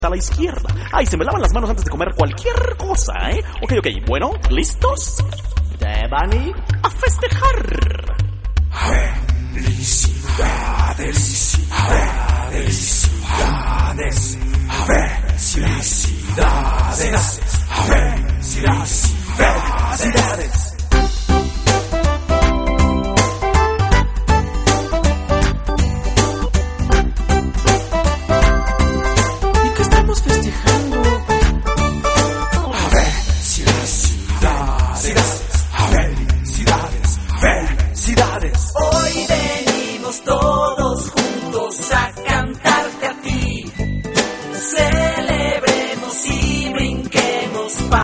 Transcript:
a la izquierda. Ay, se me lavan las manos antes de comer cualquier cosa, ¿eh? Ok, bueno, ¿listos? Devani, ¡a festejar! Delicioso.